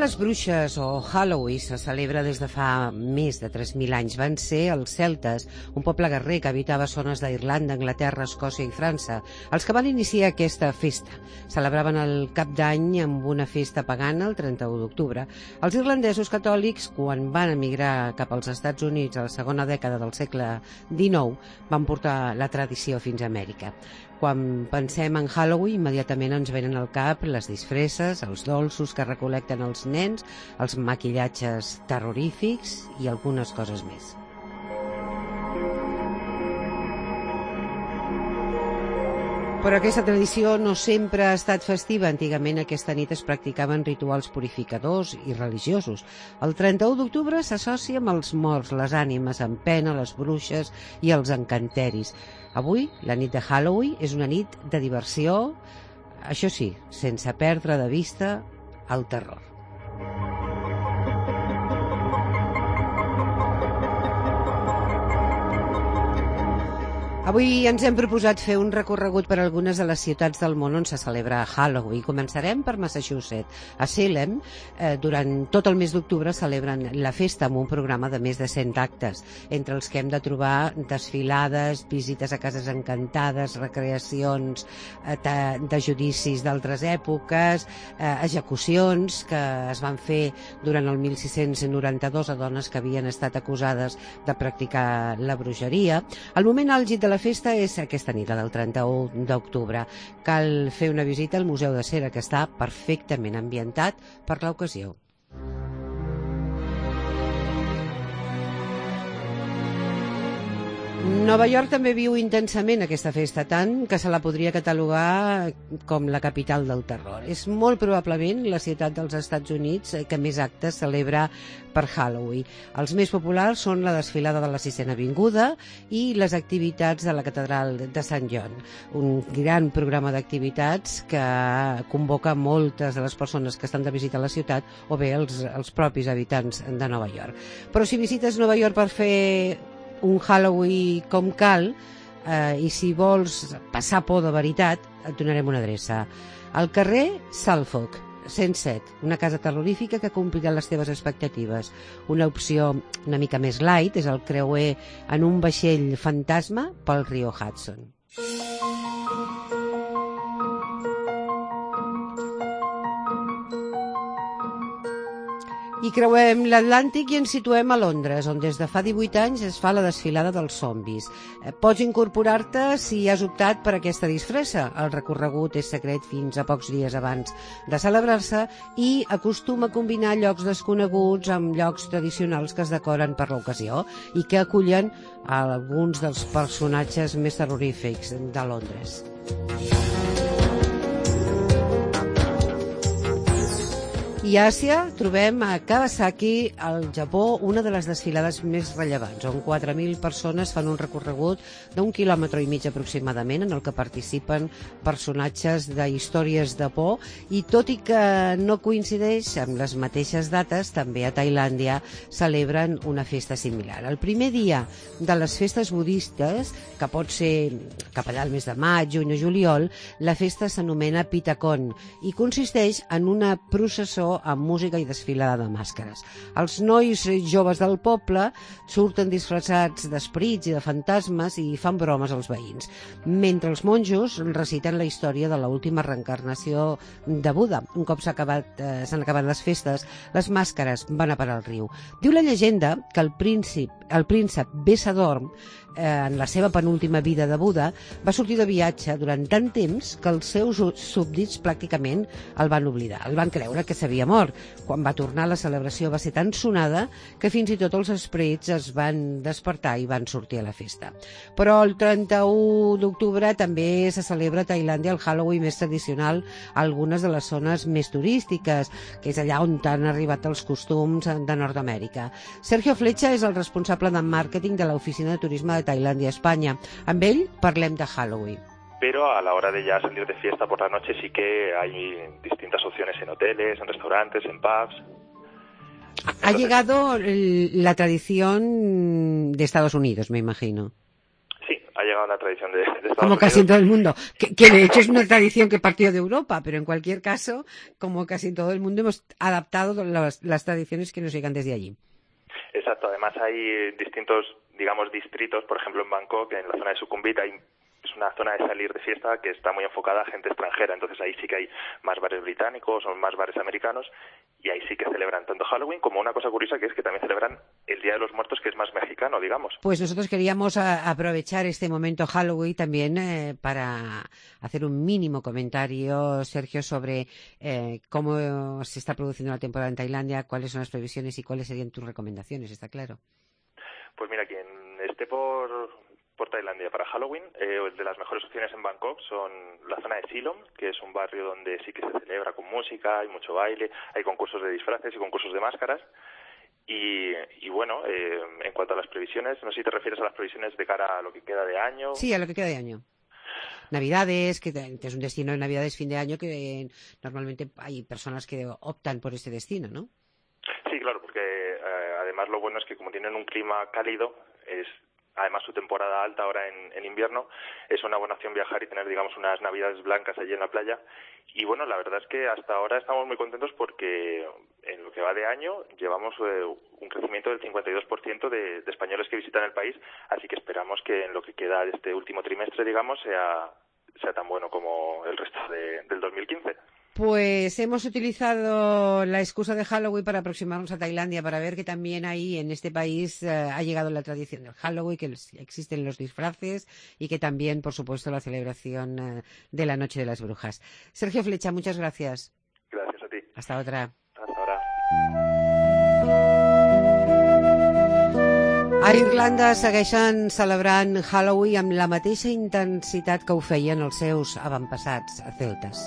les bruixes o Halloween se celebra des de fa més de 3.000 anys. Van ser els celtes, un poble guerrer que habitava zones d'Irlanda, Anglaterra, Escòcia i França, els que van iniciar aquesta festa. Celebraven el cap d'any amb una festa pagana el 31 d'octubre. Els irlandesos catòlics, quan van emigrar cap als Estats Units a la segona dècada del segle XIX, van portar la tradició fins a Amèrica. Quan pensem en Halloween, immediatament ens venen al cap les disfresses, els dolços que recol·lecten els nens, els maquillatges terrorífics i algunes coses més. Però aquesta tradició no sempre ha estat festiva. Antigament aquesta nit es practicaven rituals purificadors i religiosos. El 31 d'octubre s'associa amb els morts, les ànimes en pena, les bruixes i els encanteris. Avui, la nit de Halloween és una nit de diversió, això sí, sense perdre de vista el terror. Avui ens hem proposat fer un recorregut per algunes de les ciutats del món on se celebra Halloween. Començarem per Massachusetts. A Salem, durant tot el mes d'octubre, celebren la festa amb un programa de més de 100 actes, entre els que hem de trobar desfilades, visites a cases encantades, recreacions de judicis d'altres èpoques, execucions que es van fer durant el 1692 a dones que havien estat acusades de practicar la bruixeria. El moment àlgid de la festa és aquesta nit, la del 31 d'octubre. Cal fer una visita al Museu de Cera, que està perfectament ambientat per l'ocasió. Nova York també viu intensament aquesta festa, tant que se la podria catalogar com la capital del terror. És molt probablement la ciutat dels Estats Units que més actes celebra per Halloween. Els més populars són la desfilada de la Sisena Avinguda i les activitats de la Catedral de Sant John, un gran programa d'activitats que convoca moltes de les persones que estan de visita a la ciutat o bé els propis habitants de Nova York. Però si visites Nova York per fer un Halloween com cal, i si vols passar por de veritat, et donarem una adreça. Al carrer Suffolk, 107, una casa terrorífica que complirà les teves expectatives. Una opció una mica més light és el creuer en un vaixell fantasma pel riu Hudson. I creuem l'Atlàntic i ens situem a Londres, on des de fa 18 anys es fa la desfilada dels zombis. Pots incorporar-te si has optat per aquesta disfressa. El recorregut és secret fins a pocs dies abans de celebrar-se i acostuma a combinar llocs desconeguts amb llocs tradicionals que es decoren per l'ocasió i que acullen alguns dels personatges més terrorífics de Londres. I a Àsia trobem a Kawasaki, al Japó, una de les desfilades més rellevants, on 4.000 persones fan un recorregut d'1,5 quilòmetres aproximadament, en el que participen personatges de històries de por, i tot i que no coincideix amb les mateixes dates, també a Tailàndia celebren una festa similar. El primer dia de les festes budistes, que pot ser cap allà al mes de maig, juny o juliol, la festa s'anomena Pitakon i consisteix en una processó amb música i desfilada de màscares. Els nois joves del poble surten disfressats d'esperits i de fantasmes i fan bromes als veïns, mentre els monjos reciten la història de l'última reencarnació de Buda. Un cop s'han acabat les festes, les màscares van a parar al riu. Diu la llegenda que el príncep Bessadorm, en la seva penúltima vida de Buda, va sortir de viatge durant tant temps que els seus súbdits pràcticament el van oblidar. El van creure que s'havia mort. Quan va tornar, la celebració va ser tan sonada que fins i tot els esperits es van despertar i van sortir a la festa. Però el 31 d'octubre també se celebra a Tailàndia el Halloween més tradicional a algunes de les zones més turístiques, que és allà on han arribat els costums de Nord-Amèrica. Sergio Flecha és el responsable de màrqueting de l'Oficina de Turisme de Tailandia, España. Amb ell parlem de Halloween. Pero a la hora de ya salir de fiesta por la noche sí que hay distintas opciones en hoteles, en restaurantes, en pubs. Ha llegado la tradición de Estados Unidos, me imagino. Sí, ha llegado a la tradición de Estados como Unidos. casi en todo el mundo, que de hecho es una tradición que partió de Europa, pero en cualquier caso, como casi en todo el mundo, hemos adaptado las tradiciones que nos llegan desde allí. Exacto, además hay distintos, digamos, distritos, por ejemplo en Bangkok, en la zona de Sukhumvit, es una zona de salir de fiesta que está muy enfocada a gente extranjera, entonces ahí sí que hay más bares británicos o más bares americanos, y ahí sí que celebran tanto Halloween como una cosa curiosa que es que también celebran el Día de los Muertos, que es más mexicano, digamos. Pues nosotros queríamos aprovechar este momento Halloween también para hacer un mínimo comentario, Sergio, sobre cómo se está produciendo la temporada en Tailandia, cuáles son las previsiones y cuáles serían tus recomendaciones, está claro. Pues mira, quien esté por Tailandia para Halloween, de las mejores opciones en Bangkok son la zona de Silom, que es un barrio donde sí que se celebra con música, hay mucho baile, hay concursos de disfraces y concursos de máscaras. Y bueno, en cuanto a las previsiones, no sé si te refieres a las previsiones de cara a lo que queda de año. Sí, a lo que queda de año. Navidades, que es un destino de Navidades, fin de año, que normalmente hay personas que optan por este destino, ¿no? Sí, claro, porque además lo bueno es que como tienen un clima cálido, es además su temporada alta ahora en invierno, es una buena opción viajar y tener, digamos, unas Navidades blancas allí en la playa. Y bueno, la verdad es que hasta ahora estamos muy contentos porque en lo que va de año llevamos un crecimiento del 52% de españoles que visitan el país, así que esperamos que en lo que queda de este último trimestre, digamos, sea tan bueno como el resto del 2015. Pues hemos utilizado la excusa de Halloween para aproximarnos a Tailandia, para ver que también ahí en este país ha llegado la tradición del Halloween, que existen los disfraces y que también, por supuesto, la celebración de la Noche de las Brujas. Sergio Flecha, muchas gracias. Gracias a ti. Hasta otra. Hasta ahora. A Irlanda segueixen celebrant Halloween amb la mateixa intensitat que ho feien els seus avantpassats celtes.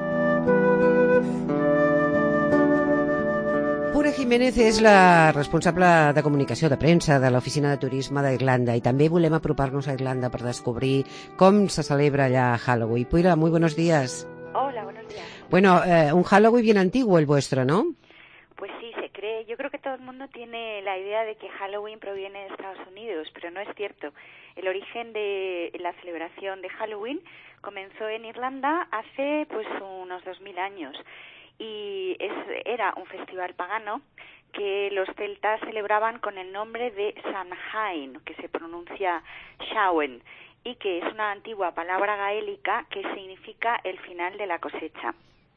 Pura Jiménez és la responsable de comunicació de premsa de l'Oficina de Turisme d'Irlanda i també volem apropar-nos a Irlanda per descobrir com se celebra allà Halloween. Pura, muy buenos días. Hola, buenos días. Bueno, un Halloween bien antiguo el vuestro, ¿no? Pues sí, se cree. Yo creo que todo el mundo tiene la idea de que Halloween proviene de Estados Unidos, pero no es cierto. El origen de la celebración de Halloween comenzó en Irlanda hace pues unos 2000 años. Y era un festival pagano que los celtas celebraban con el nombre de Samhain, que se pronuncia Samhain, y que es una antigua palabra gaélica que significa el final de la cosecha.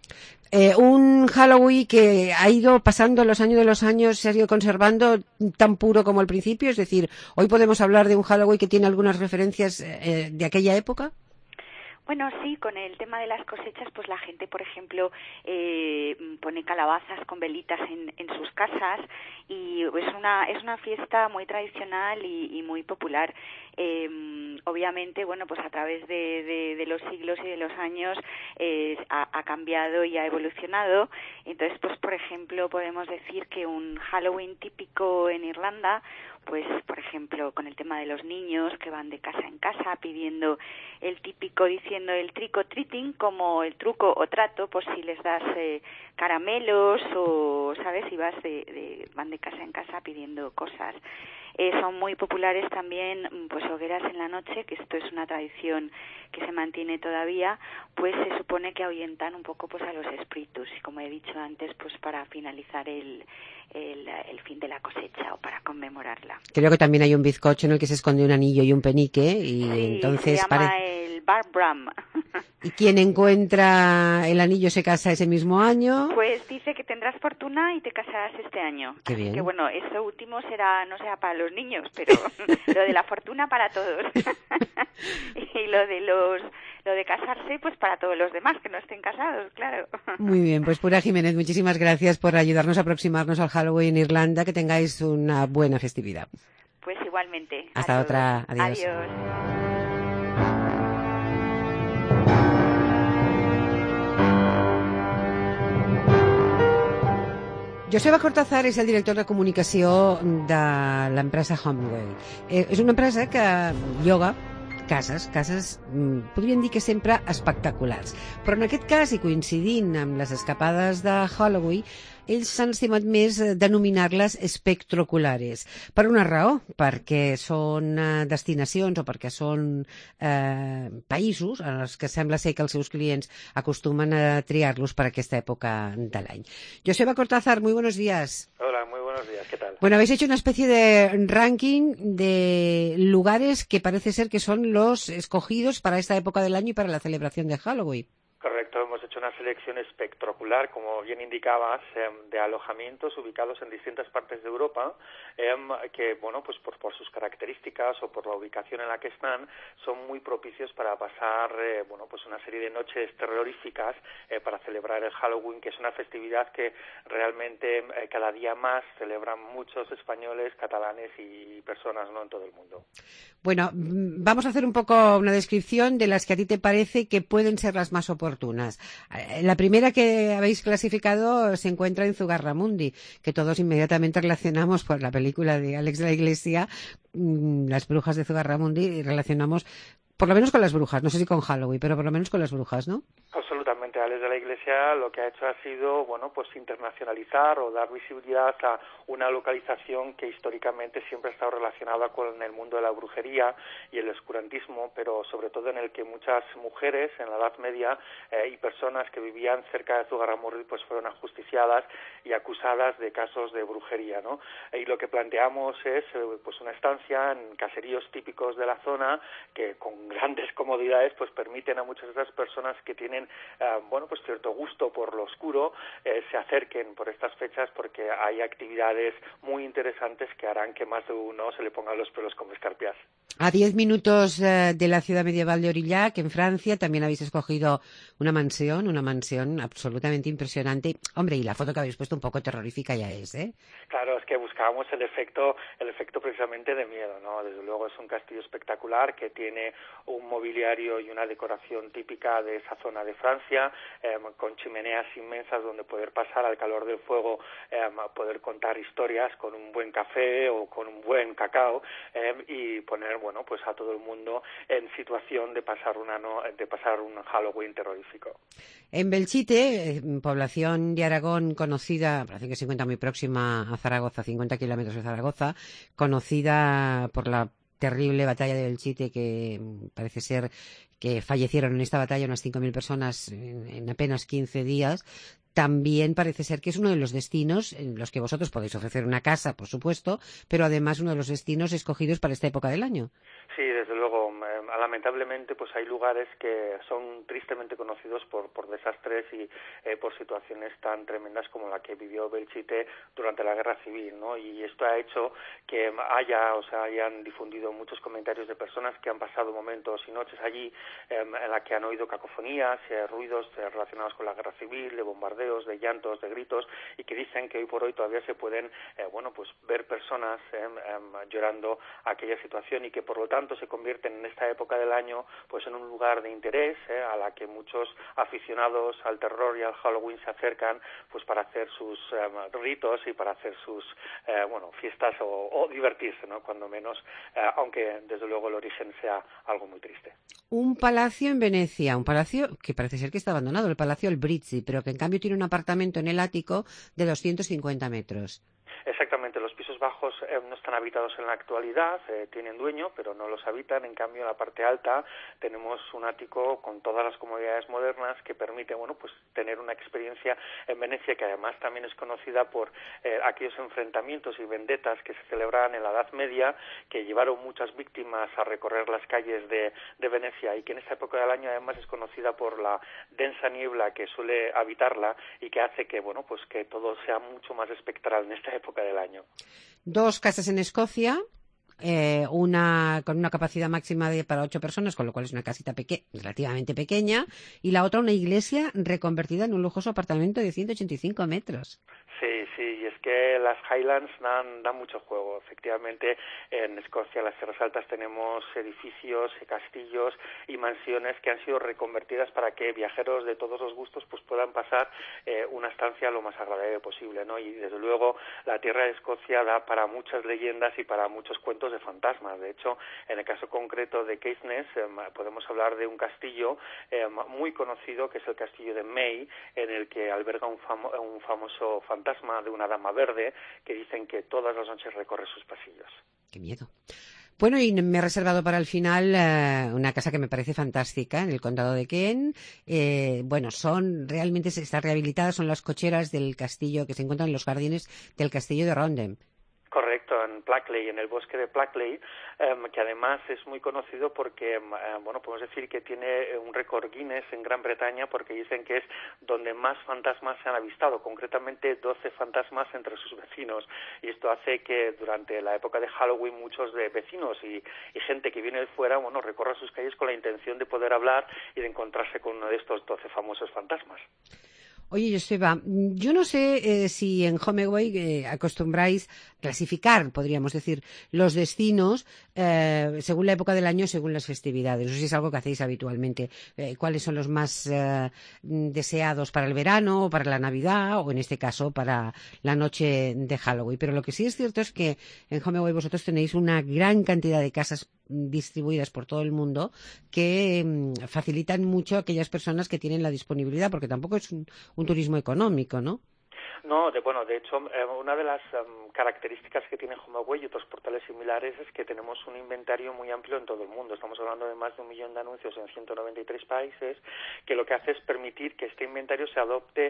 Un Halloween que ha ido pasando los años de los años, se ha ido conservando tan puro como al principio, es decir, hoy podemos hablar de un Halloween que tiene algunas referencias de aquella época. Bueno, sí, con el tema de las cosechas, pues la gente, por ejemplo, pone calabazas con velitas en sus casas y es una fiesta muy tradicional y muy popular. Obviamente, bueno, pues a través de los siglos y de los años ha cambiado y ha evolucionado. Entonces, pues por ejemplo, podemos decir que un Halloween típico en Irlanda, pues por ejemplo, con el tema de los niños que van de casa en casa pidiendo el típico, diciendo el trick or treating, como el truco o trato, pues si les das caramelos o, ¿sabes? Si van de casa en casa pidiendo cosas. Son muy populares también pues hogueras en la noche, que esto es una tradición que se mantiene todavía, pues se supone que ahuyentan un poco pues a los espíritus y como he dicho antes, pues para finalizar el fin de la cosecha o para conmemorarla. Creo que también hay un bizcocho en el que se esconde un anillo y un penique y sí, entonces se llama el Bar Bram. ¿Y quien encuentra el anillo se casa ese mismo año? Pues dice que tendrás fortuna y te casarás este año. Qué bien. Que bueno, eso último no será para los niños, pero lo de la fortuna para todos. Y lo de casarse, pues para todos los demás que no estén casados, claro. Muy bien, pues Pura Jiménez, muchísimas gracias por ayudarnos a aproximarnos al Halloween en Irlanda. Que tengáis una buena festividad. Pues igualmente. Hasta otra. Adiós. Adiós. Joseba Cortázar és el director de comunicació de l'empresa Homeway. És una empresa que lloga cases, podríem dir que sempre espectaculars. Però en aquest cas, i coincidint amb les escapades de Halloween, ells s'han estimat més denominar-les espectroculares. Per una raó, perquè són destinacions o perquè són països en els que sembla ser que els seus clients acostumen a triar-los per aquesta època de l'any. Joseba Cortázar, muy buenos días. Hola, muy buenos días, ¿qué tal? Bueno, habéis hecho una especie de ranking de lugares que parece ser que son los escogidos para esta época del año y para la celebración de Halloween. Correcto, hemos hecho una selección espectacular, como bien indicabas, de alojamientos ubicados en distintas partes de Europa, que, bueno, pues por sus características o por la ubicación en la que están, son muy propicios para pasar, bueno, pues una serie de noches terroríficas para celebrar el Halloween, que es una festividad que realmente cada día más celebran muchos españoles, catalanes y personas, ¿no?, en todo el mundo. Bueno, vamos a hacer un poco una descripción de las que a ti te parece que pueden ser las más oportunas. La primera que habéis clasificado se encuentra en Zugarramundi, que todos inmediatamente relacionamos por la película de Alex de la Iglesia, Las brujas de Zugarramundi, y relacionamos por lo menos con las brujas, no sé si con Halloween, pero por lo menos con las brujas, ¿no? Absolutamente. Alex de la Iglesia lo que ha hecho ha sido, bueno, pues internacionalizar o dar visibilidad a una localización que históricamente siempre ha estado relacionada con el mundo de la brujería y el oscurantismo, pero sobre todo en el que muchas mujeres en la Edad Media y personas que vivían cerca de Zugarramurdi pues fueron ajusticiadas y acusadas de casos de brujería, ¿no? Y lo que planteamos es pues una estancia en caseríos típicos de la zona que con grandes comodidades pues permiten a muchas de esas personas que tienen bueno, pues cierto gusto por lo oscuro se acerquen por estas fechas, porque hay actividades muy interesantes que harán que más de uno se le pongan los pelos como escarpias. A 10 minutos de la ciudad medieval de Aurillac, en Francia, también habéis escogido una mansión absolutamente impresionante. Hombre, y la foto que habéis puesto un poco terrorífica ya es, ¿eh? Claro, es que buscábamos el efecto precisamente de miedo, ¿no? Desde luego es un castillo espectacular que tiene un mobiliario y una decoración típica de esa zona de Francia, con chimeneas inmensas donde poder pasar al calor del fuego, poder contar historias con un buen café o con un buen cacao, y poner, bueno, pues a todo el mundo en situación de pasar un Halloween terrorífico. En Belchite, población de Aragón conocida, parece que se encuentra muy próxima a Zaragoza, 50 kilómetros de Zaragoza, conocida por la terrible batalla de Belchite, que parece ser que fallecieron en esta batalla unas 5.000 personas en apenas 15 días. También parece ser que es uno de los destinos en los que vosotros podéis ofrecer una casa, por supuesto, pero además uno de los destinos escogidos para esta época del año. Sí, desde luego. Lamentablemente, pues hay lugares que son tristemente conocidos por desastres y por situaciones tan tremendas como la que vivió Belchite durante la Guerra Civil, ¿no? Y esto ha hecho que hayan difundido muchos comentarios de personas que han pasado momentos y noches allí en la que han oído cacofonías, ruidos relacionados con la Guerra Civil, de bombardeos, de llantos, de gritos, y que dicen que hoy por hoy todavía se pueden, bueno, pues ver personas llorando aquella situación, y que por lo tanto se convierten en esta época del año pues en un lugar de interés a la que muchos aficionados al terror y al Halloween se acercan pues para hacer sus ritos y para hacer sus bueno, fiestas o divertirse, ¿no? Cuando menos, aunque desde luego el origen sea algo muy triste. Un palacio en Venecia, un palacio que parece ser que está abandonado, el Palacio Albrizzi, pero que en cambio tiene un apartamento en el ático de 250 metros. Exactamente, los pisos bajos no están habitados en la actualidad, tienen dueño, pero no los habitan. En cambio, en la parte alta tenemos un ático con todas las comodidades modernas que permite, bueno, pues tener una experiencia en Venecia, que además también es conocida por aquellos enfrentamientos y vendetas que se celebraban en la Edad Media, que llevaron muchas víctimas a recorrer las calles de Venecia, y que en esta época del año además es conocida por la densa niebla que suele habitarla y que hace que, bueno, pues que todo sea mucho más espectral en esta época del año. 2 casas en Escocia, una con una capacidad máxima para 8 personas, con lo cual es una casita relativamente pequeña, y la otra una iglesia reconvertida en un lujoso apartamento de 185 metros. Sí, y es que las Highlands dan mucho juego. Efectivamente, en Escocia, en las Tierras Altas, tenemos edificios, castillos y mansiones que han sido reconvertidas para que viajeros de todos los gustos pues puedan pasar una estancia lo más agradable posible, ¿no? Y desde luego la tierra de Escocia da para muchas leyendas y para muchos cuentos de fantasmas. De hecho, en el caso concreto de Caithness, podemos hablar de un castillo muy conocido, que es el castillo de May, en el que alberga un famoso fantasma de una dama verde que dicen que todas las noches recorre sus pasillos. ¡Qué miedo! Bueno, y me he reservado para el final una casa que me parece fantástica en el condado de Kent. Realmente está rehabilitada, son las cocheras del castillo que se encuentran en los jardines del castillo de Rondhem. Correcto, en Plackley, en el bosque de Plackley, que además es muy conocido porque, podemos decir que tiene un récord Guinness en Gran Bretaña, porque dicen que es donde más fantasmas se han avistado, concretamente 12 fantasmas entre sus vecinos, y esto hace que durante la época de Halloween muchos de vecinos y gente que viene de fuera, recorra sus calles con la intención de poder hablar y de encontrarse con uno de estos 12 famosos fantasmas. Oye, Joseba, yo no sé si en HomeAway acostumbráis clasificar, podríamos decir, los destinos según la época del año, según las festividades. No sé si es algo que hacéis habitualmente. ¿Cuáles son los más deseados para el verano, o para la Navidad, o en este caso para la noche de Halloween? Pero lo que sí es cierto es que en HomeAway vosotros tenéis una gran cantidad de casas distribuidas por todo el mundo que facilitan mucho a aquellas personas que tienen la disponibilidad, porque tampoco es un turismo económico, ¿no? No, de hecho, una de las características que tiene HomeAway y otros portales similares es que tenemos un inventario muy amplio en todo el mundo. Estamos hablando de más de 1 millón de anuncios en 193 países, que lo que hace es permitir que este inventario se adapte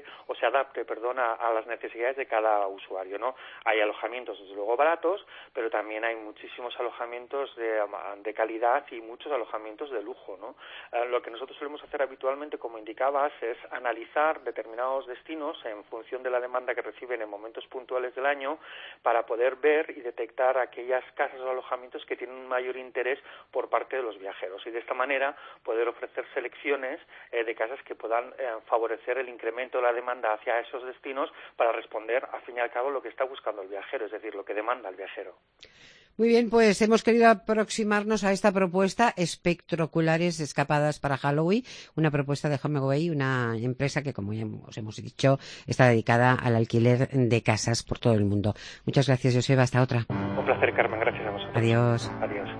a las necesidades de cada usuario, ¿no? Hay alojamientos, desde luego, baratos, pero también hay muchísimos alojamientos de calidad y muchos alojamientos de lujo, ¿no? Lo que nosotros solemos hacer habitualmente, como indicabas, es analizar determinados destinos en función de la demanda que reciben en momentos puntuales del año, para poder ver y detectar aquellas casas o alojamientos que tienen un mayor interés por parte de los viajeros, y de esta manera poder ofrecer selecciones de casas que puedan favorecer el incremento de la demanda hacia esos destinos, para responder al fin y al cabo lo que está buscando el viajero, es decir, lo que demanda el viajero. Muy bien, pues hemos querido aproximarnos a esta propuesta, espectroculares escapadas para Halloween, una propuesta de HomeAway, una empresa que, como ya os hemos dicho, está dedicada al alquiler de casas por todo el mundo. Muchas gracias, Joseba. Hasta otra. Un placer, Carmen. Gracias a vosotros. Adiós. Adiós.